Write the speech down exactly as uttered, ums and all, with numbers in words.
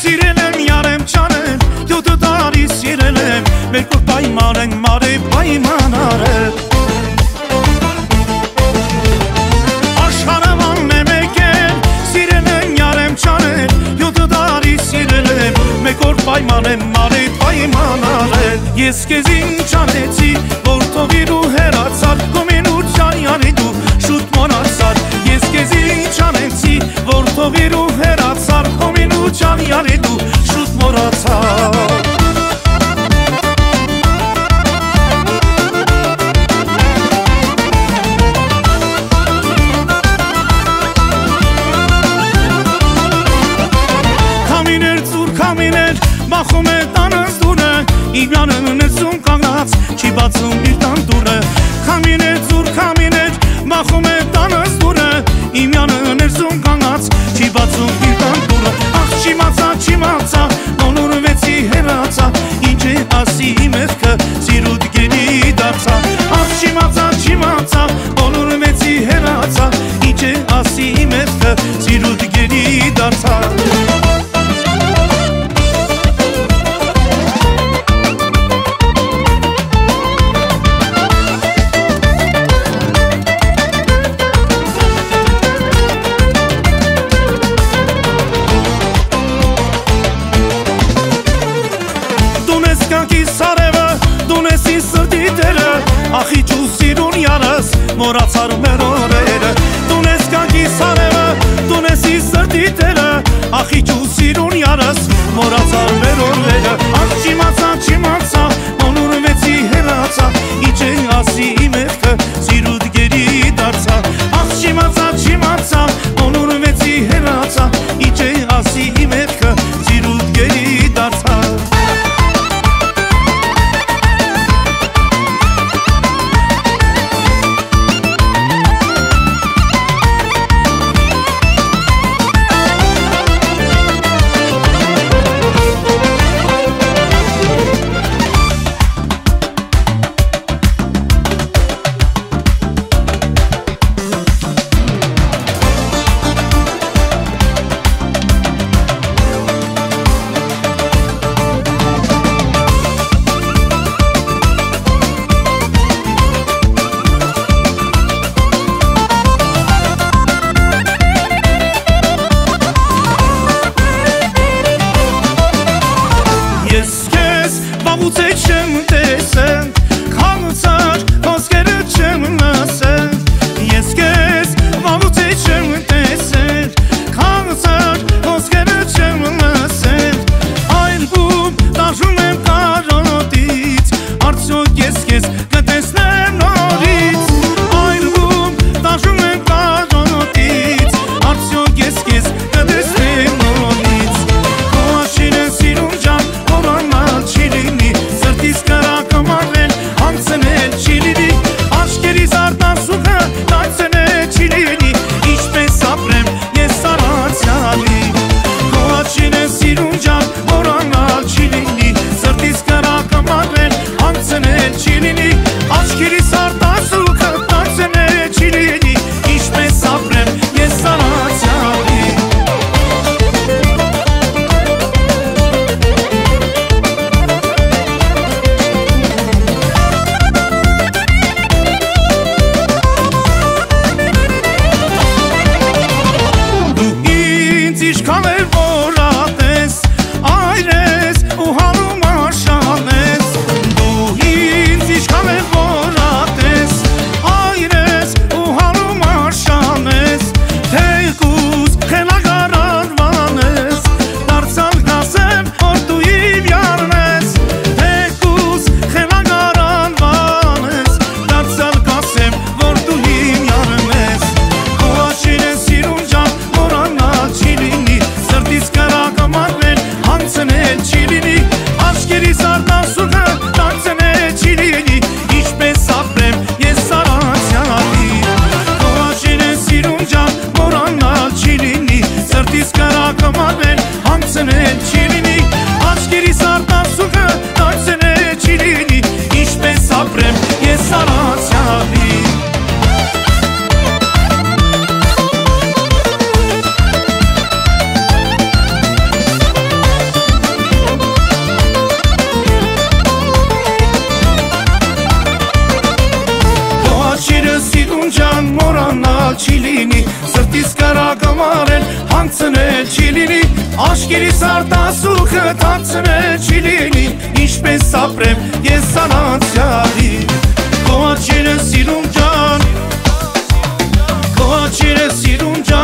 Սիրել եմ յարեմ չանել, յոթ տարի սիրել եմ, մեր կողմ պայման ենք մարի պայման արել։ Աշխարհաման է մեկ էլ, սիրել եմ յարեմ չանել, յոթ տարի սիրել եմ, մեր կողմ պայման եմ մարի պայման արել։ Ես քեզ ինչ անեցի, որ թողիր ու հեռացար, գոմինության յանի դու շուտ մոռացար։ Ես քեզ ինչ անեցի, որ թողիր ու հեռացար, գոմինության յանի դու շուտ մոռացար։ Բախում է տանս դուրը, իգանը ներսում կանգնած, չի բացում իր տան դուրը։ Քամին է ձուր, քամին է, բախում է տանս դուրը, իմյանը ներսում կանգնած, չի բացում իր տան դուրը։ Ախ չիմացա, չիմացա, նորվեցի հեռացա, ինչ է ասի մեղքը, սիրուտ գերի դարձա։ Ախ չիմացա, չիմացա, նորվեցի հեռացա, ինչ է ասի մեղքը, սիրուտ գերի դարձա։ Ախիչ ու սիրուն յարս, մոռացար մեր օրերը։ Տունես կանգի սարևը, տունեսի սրտի տերը, ախիչ ու սիրուն յարս, մոռացար մեր օրերը։ Ախ չիմացա, չիմացա, նորվեցի հեռացա, ինչ է ասի մեղքը, սիրուտ գերի դարձա։ Ախ չիմացա, չիմացա, նորվեցի հեռացա, ինչ է ասի մեղքը, սիրուտ գերի դարձա։ թանցնե չի լինի Աշկերիս արտասուքը թանցնե չի լինի Ինչպես ապրեմ ես անանցյալի Քո աչքերը սիրուն ջան Քո աչքերը սիրուն ջան